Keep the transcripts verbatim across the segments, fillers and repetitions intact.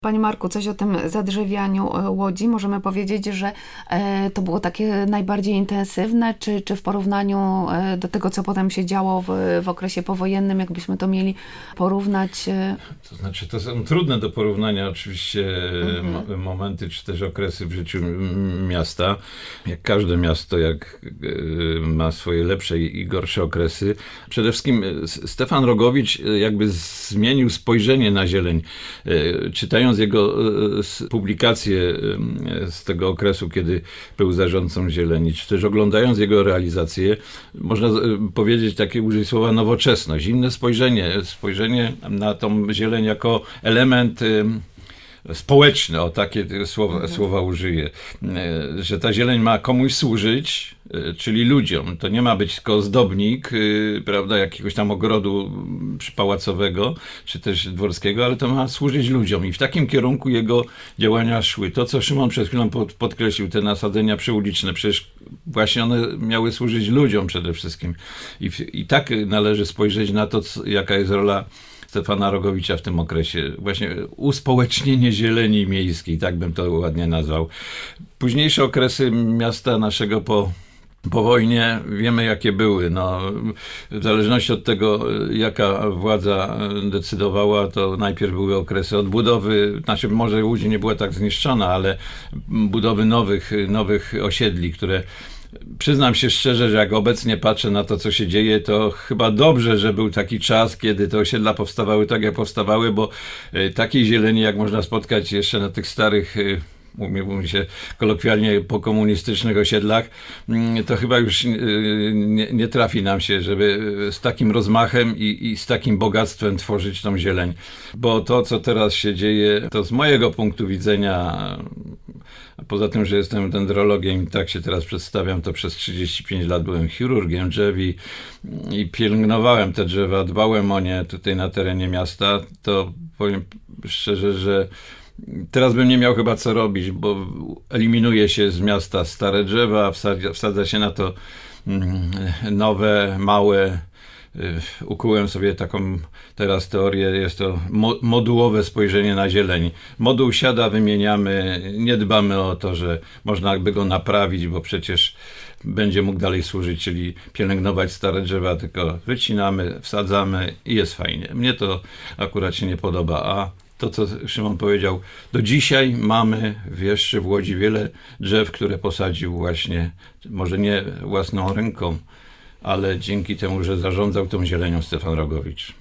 Panie Marku, coś o tym zadrzewianiu Łodzi. Możemy powiedzieć, że to było takie najbardziej intensywne, czy, czy w porównaniu do tego, co potem się działo w, w okresie powojennym, jakbyśmy to mieli porównać? To znaczy, to są trudne do porównania oczywiście mhm. momenty, czy też okresy w życiu miasta. Jak każde miasto, jak ma swoje lepsze i gorsze okresy. Przede wszystkim Stefan Rogowicz jakby zmienił spojrzenie na zieleń. Czytając jego publikacje z tego okresu, kiedy był zarządcą Zieleni, czy też oglądając jego realizację, można powiedzieć takie użyć słowa nowoczesność, inne spojrzenie, spojrzenie na tą zieleń jako element społeczny, o takie słowa, mhm. słowa użyję, że ta zieleń ma komuś służyć, czyli ludziom. To nie ma być tylko ozdobnik, prawda, jakiegoś tam ogrodu przypałacowego, czy też dworskiego, ale to ma służyć ludziom. I w takim kierunku jego działania szły. To, co Szymon przed chwilą pod, podkreślił, te nasadzenia przyuliczne, przecież właśnie one miały służyć ludziom przede wszystkim. I, i tak należy spojrzeć na to, co, jaka jest rola Stefana Rogowicza w tym okresie. Właśnie uspołecznienie zieleni miejskiej, tak bym to ładnie nazwał. Późniejsze okresy miasta naszego po Po wojnie wiemy, jakie były. No, w zależności od tego, jaka władza decydowała, to najpierw były okresy odbudowy, znaczy może Łódź nie była tak zniszczona, ale budowy nowych, nowych osiedli, które przyznam się szczerze, że jak obecnie patrzę na to, co się dzieje, to chyba dobrze, że był taki czas, kiedy te osiedla powstawały tak, jak powstawały, bo takiej zieleni, jak można spotkać jeszcze na tych starych, mówi się kolokwialnie, pokomunistycznych osiedlach, to chyba już nie, nie trafi nam się, żeby z takim rozmachem i, i z takim bogactwem tworzyć tą zieleń. Bo to, co teraz się dzieje, to z mojego punktu widzenia, a poza tym, że jestem dendrologiem i tak się teraz przedstawiam, to przez trzydzieści pięć lat byłem chirurgiem drzew i, i pielęgnowałem te drzewa, dbałem o nie tutaj na terenie miasta, to powiem szczerze, że teraz bym nie miał chyba co robić, bo eliminuje się z miasta stare drzewa, wsadza, wsadza się na to nowe, małe. Ukułem sobie taką teraz teorię, jest to mo- modułowe spojrzenie na zieleń. Moduł siada, wymieniamy, nie dbamy o to, że można by go naprawić, bo przecież będzie mógł dalej służyć, czyli pielęgnować stare drzewa, tylko wycinamy, wsadzamy i jest fajnie. Mnie to akurat się nie podoba, a to, co Szymon powiedział, do dzisiaj mamy jeszcze w Łodzi wiele drzew, które posadził właśnie, może nie własną ręką, ale dzięki temu, że zarządzał tą zielenią Stefan Rogowicz.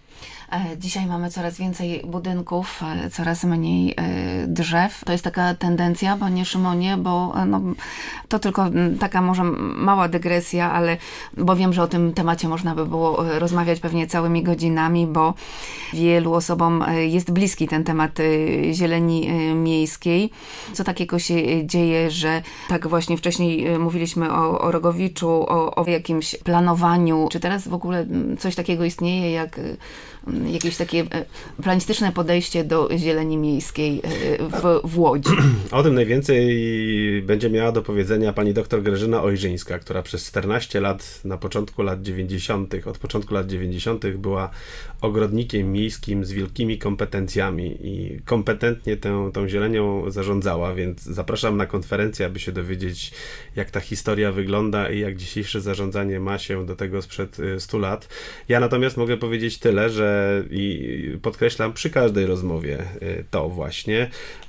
Dzisiaj mamy coraz więcej budynków, coraz mniej drzew. To jest taka tendencja, panie Szymonie, bo no, to tylko taka może mała dygresja, ale bo wiem, że o tym temacie można by było rozmawiać pewnie całymi godzinami, bo wielu osobom jest bliski ten temat zieleni miejskiej. Co takiego się dzieje, że tak właśnie wcześniej mówiliśmy o, o Rogowiczu, o, o jakimś planowaniu. Czy teraz w ogóle coś takiego istnieje, jak jakieś takie planistyczne podejście do zieleni miejskiej w, w Łodzi? O tym najwięcej będzie miała do powiedzenia pani doktor Grażyna Ojrzyńska, która przez czternaście lat, na początku lat dziewięćdziesiątych, od początku lat dziewięćdziesiątych była ogrodnikiem miejskim z wielkimi kompetencjami i kompetentnie tę, tą zielenią zarządzała, więc zapraszam na konferencję, aby się dowiedzieć, jak ta historia wygląda i jak dzisiejsze zarządzanie ma się do tego sprzed stu lat. Ja natomiast mogę powiedzieć tyle, że i podkreślam przy każdej rozmowie to właśnie,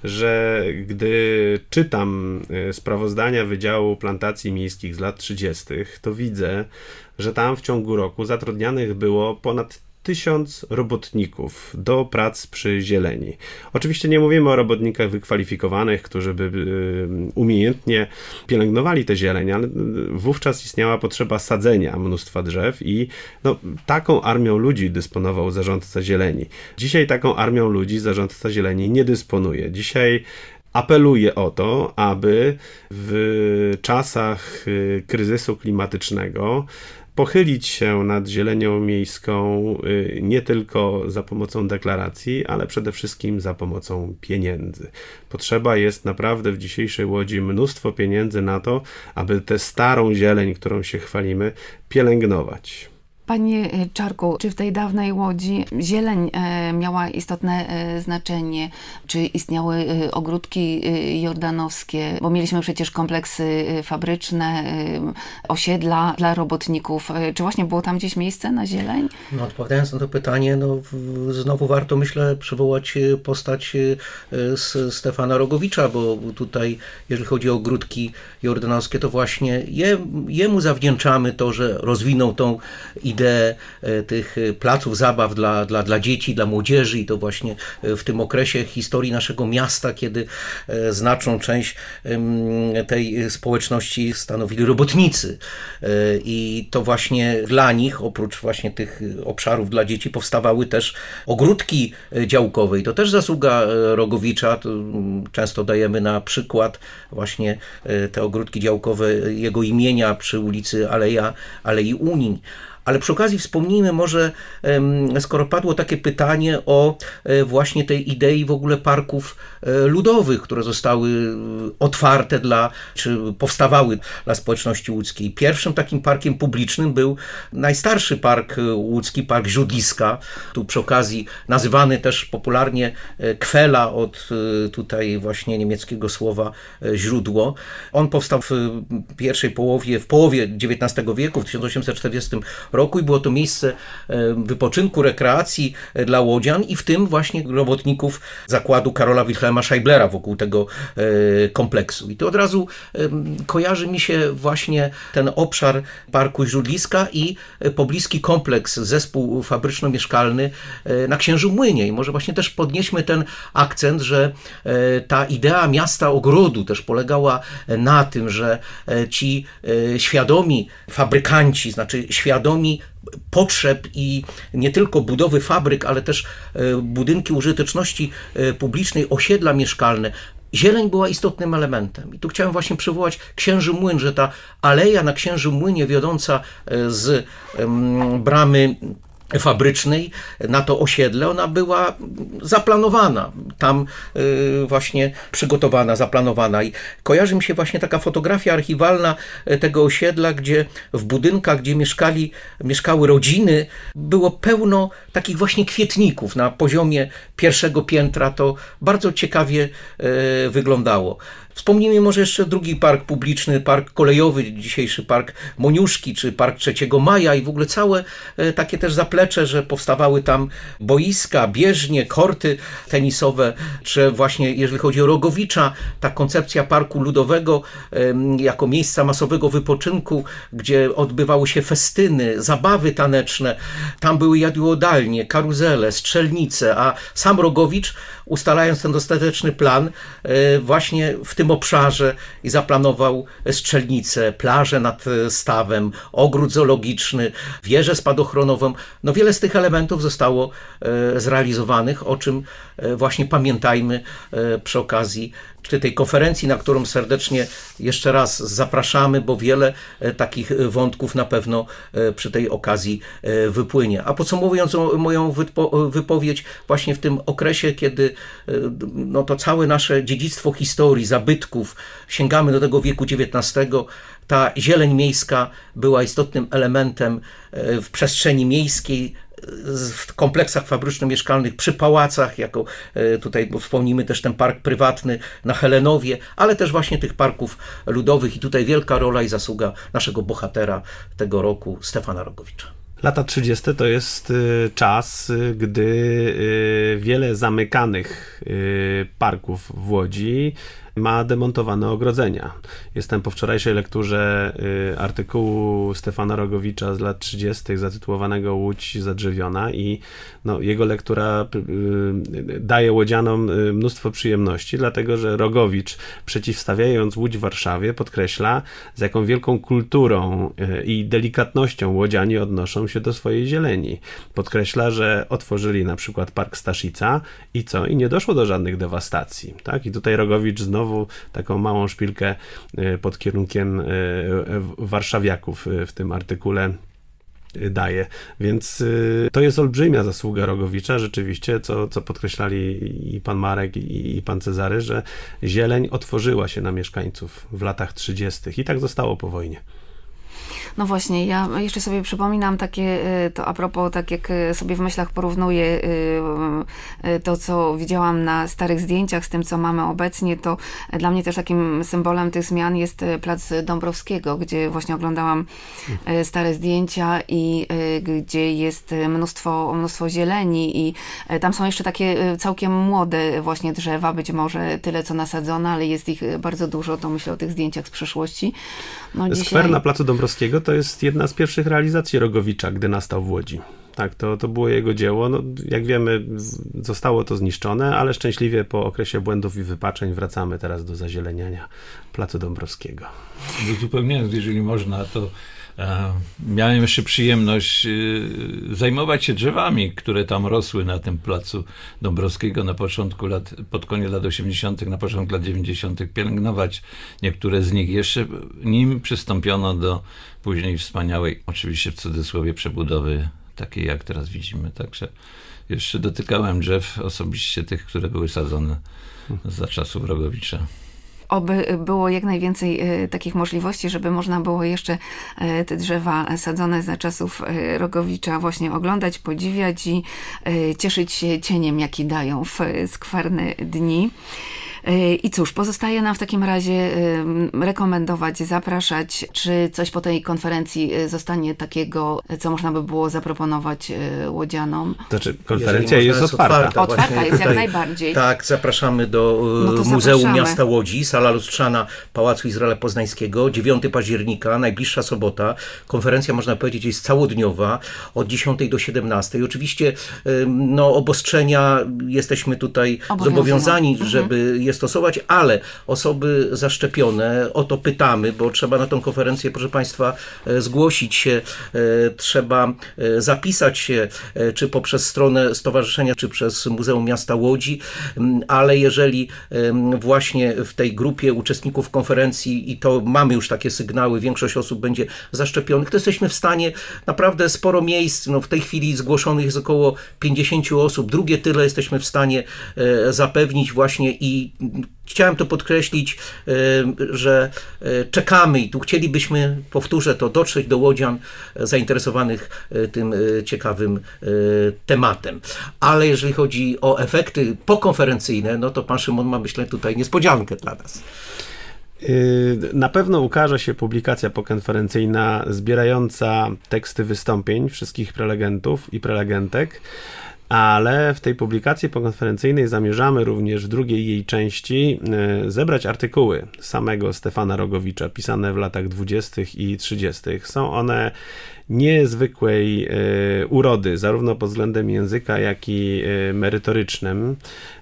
że gdy czytam sprawozdania Wydziału Plantacji Miejskich z lat trzydziestych, to widzę, że tam w ciągu roku zatrudnianych było ponad tysiąc robotników do prac przy zieleni. Oczywiście nie mówimy o robotnikach wykwalifikowanych, którzy by umiejętnie pielęgnowali tę zieleń, ale wówczas istniała potrzeba sadzenia mnóstwa drzew i no, taką armią ludzi dysponował zarządca zieleni. Dzisiaj taką armią ludzi zarządca zieleni nie dysponuje. Dzisiaj apeluję o to, aby w czasach kryzysu klimatycznego pochylić się nad zielenią miejską nie tylko za pomocą deklaracji, ale przede wszystkim za pomocą pieniędzy. Potrzeba jest naprawdę w dzisiejszej Łodzi mnóstwo pieniędzy na to, aby tę starą zieleń, którą się chwalimy, pielęgnować. Panie Czarku, czy w tej dawnej Łodzi zieleń miała istotne znaczenie? Czy istniały ogródki jordanowskie? Bo mieliśmy przecież kompleksy fabryczne, osiedla dla robotników. Czy właśnie było tam gdzieś miejsce na zieleń? No, odpowiadając na to pytanie, no, znowu warto, myślę, przywołać postać Stefana Rogowicza, bo tutaj, jeżeli chodzi o ogródki jordanowskie, to właśnie je, jemu zawdzięczamy to, że rozwinął tą ideę tych placów zabaw dla, dla, dla dzieci, dla młodzieży i to właśnie w tym okresie historii naszego miasta, kiedy znaczną część tej społeczności stanowili robotnicy. I to właśnie dla nich, oprócz właśnie tych obszarów dla dzieci, powstawały też ogródki działkowe. I to też zasługa Rogowicza. Często dajemy na przykład właśnie te ogródki działkowe jego imienia przy ulicy Aleja, Alei Unii. Ale przy okazji wspomnijmy może, skoro padło takie pytanie o właśnie tej idei w ogóle parków ludowych, które zostały otwarte dla, czy powstawały dla społeczności łódzkiej. Pierwszym takim parkiem publicznym był najstarszy park łódzki, Park Źródliska. Tu przy okazji nazywany też popularnie Kwela od tutaj właśnie niemieckiego słowa źródło. On powstał w pierwszej połowie, w połowie dziewiętnastego wieku, w tysiąc osiemset czterdziestym roku i było to miejsce wypoczynku, rekreacji dla łodzian i w tym właśnie robotników zakładu Karola Wilhelma Scheiblera wokół tego kompleksu. I to od razu kojarzy mi się właśnie ten obszar Parku Źródliska i pobliski kompleks, zespół fabryczno-mieszkalny na Księżu Młynie. I może właśnie też podnieśmy ten akcent, że ta idea miasta ogrodu też polegała na tym, że ci świadomi fabrykanci, znaczy świadomi potrzeb i nie tylko budowy fabryk, ale też budynki użyteczności publicznej, osiedla mieszkalne. Zieleń była istotnym elementem. I tu chciałem właśnie przywołać Księży Młyn, że ta aleja na Księży Młynie wiodąca z bramy fabrycznej na to osiedle, ona była zaplanowana, tam y, właśnie przygotowana, zaplanowana i kojarzy mi się właśnie taka fotografia archiwalna tego osiedla, gdzie w budynkach, gdzie mieszkali, mieszkały rodziny, było pełno takich właśnie kwietników na poziomie pierwszego piętra, to bardzo ciekawie y, wyglądało. Wspomnijmy może jeszcze drugi park publiczny, park kolejowy, dzisiejszy park Moniuszki, czy park trzeciego maja i w ogóle całe takie też zaplecze, że powstawały tam boiska, bieżnie, korty tenisowe, czy właśnie jeżeli chodzi o Rogowicza, ta koncepcja parku ludowego jako miejsca masowego wypoczynku, gdzie odbywały się festyny, zabawy taneczne, tam były jadłodalnie, karuzele, strzelnice, a sam Rogowicz, ustalając ten dostateczny plan, właśnie w tym obszarze i zaplanował strzelnicę, plażę nad stawem, ogród zoologiczny, wieżę spadochronową. No wiele z tych elementów zostało zrealizowanych, o czym właśnie pamiętajmy przy okazji czy tej konferencji, na którą serdecznie jeszcze raz zapraszamy, bo wiele takich wątków na pewno przy tej okazji wypłynie. A podsumowując moją wypo- wypowiedź właśnie w tym okresie, kiedy no to całe nasze dziedzictwo historii, zabytków, sięgamy do tego wieku dziewiętnastego, ta zieleń miejska była istotnym elementem w przestrzeni miejskiej, w kompleksach fabryczno-mieszkalnych, przy pałacach, jako tutaj wspomnimy też ten park prywatny na Helenowie, ale też właśnie tych parków ludowych i tutaj wielka rola i zasługa naszego bohatera tego roku, Stefana Rogowicza. Lata trzydzieste to jest czas, gdy wiele zamykanych parków w Łodzi ma demontowane ogrodzenia. Jestem po wczorajszej lekturze y, artykułu Stefana Rogowicza z lat trzydziestych zatytułowanego Łódź zadrzewiona i no, jego lektura y, daje łodzianom y, mnóstwo przyjemności, dlatego że Rogowicz, przeciwstawiając Łódź Warszawie, podkreśla, z jaką wielką kulturą y, i delikatnością łodzianie odnoszą się do swojej zieleni. Podkreśla, że otworzyli na przykład Park Staszica i co? I nie doszło do żadnych dewastacji. Tak? I tutaj Rogowicz znowu taką małą szpilkę pod kierunkiem warszawiaków w tym artykule daje. Więc to jest olbrzymia zasługa Rogowicza, rzeczywiście, co, co podkreślali i pan Marek, i, i pan Cezary, że zieleń otworzyła się na mieszkańców w latach trzydziestych i tak zostało po wojnie. No właśnie, ja jeszcze sobie przypominam takie, to a propos, tak jak sobie w myślach porównuję to, co widziałam na starych zdjęciach z tym, co mamy obecnie, to dla mnie też takim symbolem tych zmian jest Plac Dąbrowskiego, gdzie właśnie oglądałam stare zdjęcia i gdzie jest mnóstwo, mnóstwo zieleni i tam są jeszcze takie całkiem młode właśnie drzewa, być może tyle, co nasadzone, ale jest ich bardzo dużo, to myślę o tych zdjęciach z przeszłości. No, dzisiaj... Skwer na Placu Dąbrowskiego to jest jedna z pierwszych realizacji Rogowicza, gdy nastał w Łodzi. Tak, to, to było jego dzieło. No, jak wiemy, zostało to zniszczone, ale szczęśliwie po okresie błędów i wypaczeń wracamy teraz do zazieleniania Placu Dąbrowskiego. Uzupełniając, jeżeli można, to e, miałem jeszcze przyjemność e, zajmować się drzewami, które tam rosły na tym Placu Dąbrowskiego na początku lat, pod koniec lat osiemdziesiątych, na początku lat dziewięćdziesiątych, pielęgnować niektóre z nich jeszcze, nim przystąpiono do później wspaniałej, oczywiście w cudzysłowie, przebudowy takiej, jak teraz widzimy. Także jeszcze dotykałem drzew osobiście tych, które były sadzone za czasów Rogowicza. Oby było jak najwięcej e, takich możliwości, żeby można było jeszcze e, te drzewa sadzone za czasów e, Rogowicza właśnie oglądać, podziwiać i e, cieszyć się cieniem, jaki dają w skwarne dni. I cóż, pozostaje nam w takim razie rekomendować, zapraszać, czy coś po tej konferencji zostanie takiego, co można by było zaproponować łodzianom? Znaczy, konferencja jest, jest otwarta. Otwarta, otwarta jest jak najbardziej. Tak, zapraszamy do no Muzeum zapraszamy. Miasta Łodzi, sala lustrzana Pałacu Izraela Poznańskiego, dziewiątego października, najbliższa sobota. Konferencja, można powiedzieć, jest całodniowa, od dziesiątej do siedemnastej. Oczywiście no, obostrzenia jesteśmy tutaj zobowiązani, mhm. żeby je stosować, ale osoby zaszczepione, o to pytamy, bo trzeba na tą konferencję, proszę Państwa, zgłosić się, trzeba zapisać się, czy poprzez stronę stowarzyszenia, czy przez Muzeum Miasta Łodzi, ale jeżeli właśnie w tej grupie uczestników konferencji, i to mamy już takie sygnały, większość osób będzie zaszczepionych, to jesteśmy w stanie naprawdę sporo miejsc, no w tej chwili zgłoszonych jest około pięćdziesięciu osób, drugie tyle jesteśmy w stanie zapewnić właśnie i chciałem to podkreślić, że czekamy i tu chcielibyśmy, powtórzę to, dotrzeć do łodzian zainteresowanych tym ciekawym tematem. Ale jeżeli chodzi o efekty pokonferencyjne, no to pan Szymon ma, myślę, tutaj niespodziankę dla nas. Na pewno ukaże się publikacja pokonferencyjna zbierająca teksty wystąpień wszystkich prelegentów i prelegentek, ale w tej publikacji pokonferencyjnej zamierzamy również w drugiej jej części zebrać artykuły samego Stefana Rogowicza, pisane w latach dwudziestych i trzydziestych. Są one niezwykłej urody, zarówno pod względem języka, jak i merytorycznym.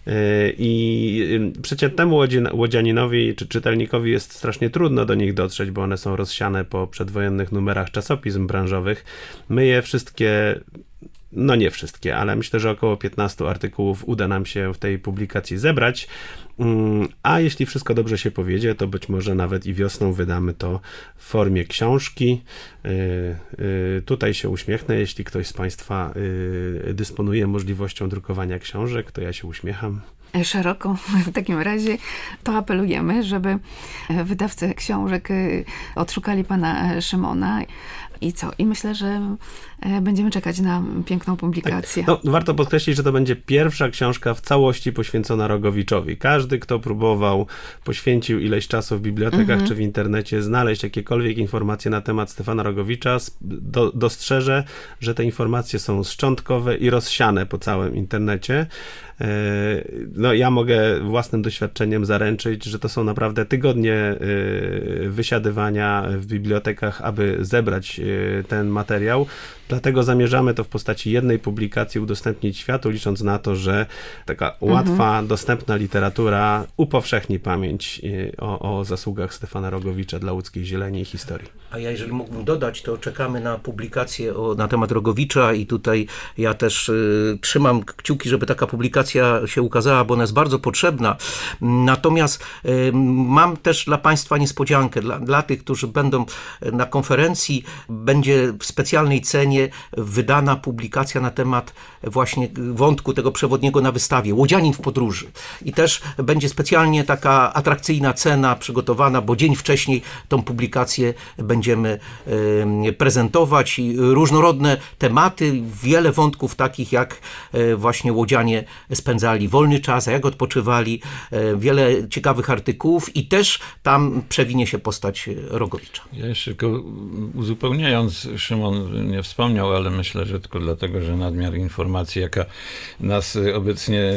I przeciętnemu łodzianinowi czy czytelnikowi jest strasznie trudno do nich dotrzeć, bo one są rozsiane po przedwojennych numerach czasopism branżowych. My je wszystkie No nie wszystkie, ale myślę, że około piętnastu artykułów uda nam się w tej publikacji zebrać, a jeśli wszystko dobrze się powiedzie, to być może nawet i wiosną wydamy to w formie książki. Tutaj się uśmiechnę, jeśli ktoś z Państwa dysponuje możliwością drukowania książek, to ja się uśmiecham. Szeroko. W takim razie to apelujemy, żeby wydawcy książek odszukali pana Szymona. I co? I myślę, że będziemy czekać na piękną publikację. Tak. No, warto podkreślić, że to będzie pierwsza książka w całości poświęcona Rogowiczowi. Każdy, kto próbował, poświęcił ileś czasu w bibliotekach mm-hmm. czy w internecie znaleźć jakiekolwiek informacje na temat Stefana Rogowicza, do, dostrzeże, że te informacje są szczątkowe i rozsiane po całym internecie. No, ja mogę własnym doświadczeniem zaręczyć, że to są naprawdę tygodnie wysiadywania w bibliotekach, aby zebrać ten materiał. Dlatego zamierzamy to w postaci jednej publikacji udostępnić światu, licząc na to, że taka łatwa, mhm. dostępna literatura upowszechni pamięć o, o zasługach Stefana Rogowicza dla łódzkiej zieleni i historii. A ja, jeżeli mógłbym dodać, to czekamy na publikację o, na temat Rogowicza i tutaj ja też y, trzymam kciuki, żeby taka publikacja się ukazała, bo bo ona jest bardzo potrzebna. Natomiast mam też dla Państwa niespodziankę. Dla, dla tych, którzy będą na konferencji, będzie w specjalnej cenie wydana publikacja na temat właśnie wątku tego przewodniego na wystawie, Łodzianin w podróży. I też będzie specjalnie taka atrakcyjna cena przygotowana, bo dzień wcześniej tą publikację będziemy prezentować i różnorodne tematy, wiele wątków takich jak właśnie łodzianie spędzali wolny czas, a jak odpoczywali, wiele ciekawych artykułów i też tam przewinie się postać Rogowicza. Ja jeszcze tylko uzupełniając, Szymon nie wspomniał, ale myślę, że tylko dlatego, że nadmiar informacji, jaka nas obecnie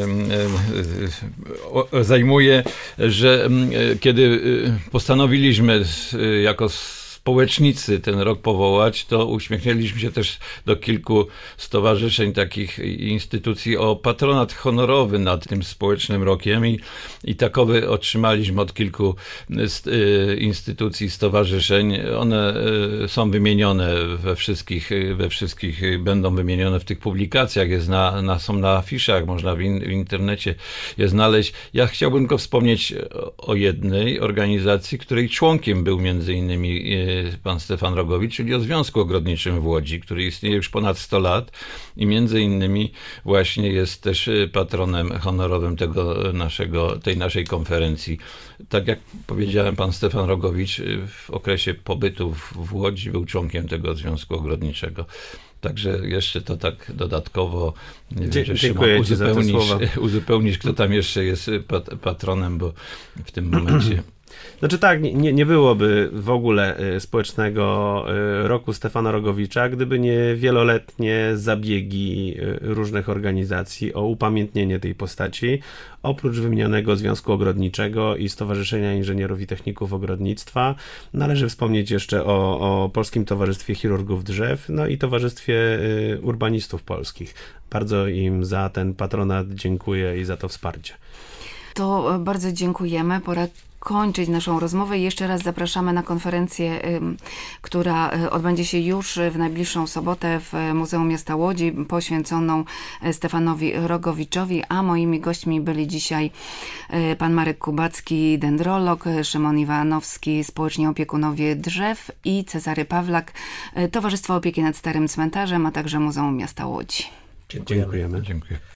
zajmuje, że kiedy postanowiliśmy jako społecznicy ten rok powołać, to uśmiechnęliśmy się też do kilku stowarzyszeń, takich instytucji o patronat honorowy nad tym społecznym rokiem i, i takowy otrzymaliśmy od kilku instytucji, stowarzyszeń. One są wymienione we wszystkich, we wszystkich będą wymienione w tych publikacjach, jest na, na, są na afiszach, można w, in, w internecie je znaleźć. Ja chciałbym tylko wspomnieć o jednej organizacji, której członkiem był między innymi pan Stefan Rogowicz, czyli o Związku Ogrodniczym w Łodzi, który istnieje już ponad sto lat i między innymi właśnie jest też patronem honorowym tego naszego, tej naszej konferencji. Tak jak powiedziałem, pan Stefan Rogowicz w okresie pobytu w Łodzi był członkiem tego Związku Ogrodniczego. Także jeszcze to tak dodatkowo, nie wiem, że dziękuję uzupełnisz, uzupełnisz, kto tam jeszcze jest patronem, bo w tym momencie... Znaczy tak, nie, nie byłoby w ogóle społecznego roku Stefana Rogowicza, gdyby nie wieloletnie zabiegi różnych organizacji o upamiętnienie tej postaci. Oprócz wymienionego Związku Ogrodniczego i Stowarzyszenia Inżynierów i Techników Ogrodnictwa należy wspomnieć jeszcze o, o Polskim Towarzystwie Chirurgów Drzew, no i Towarzystwie Urbanistów Polskich. Bardzo im za ten patronat dziękuję i za to wsparcie. To bardzo dziękujemy. Pora kończyć naszą rozmowę i jeszcze raz zapraszamy na konferencję, która odbędzie się już w najbliższą sobotę w Muzeum Miasta Łodzi, poświęconą Stefanowi Rogowiczowi, a moimi gośćmi byli dzisiaj pan Marek Kubacki, dendrolog, Szymon Iwanowski, społeczni opiekunowie drzew i Cezary Pawlak, Towarzystwo Opieki nad Starym Cmentarzem, a także Muzeum Miasta Łodzi. Dziękujemy. Dziękuję.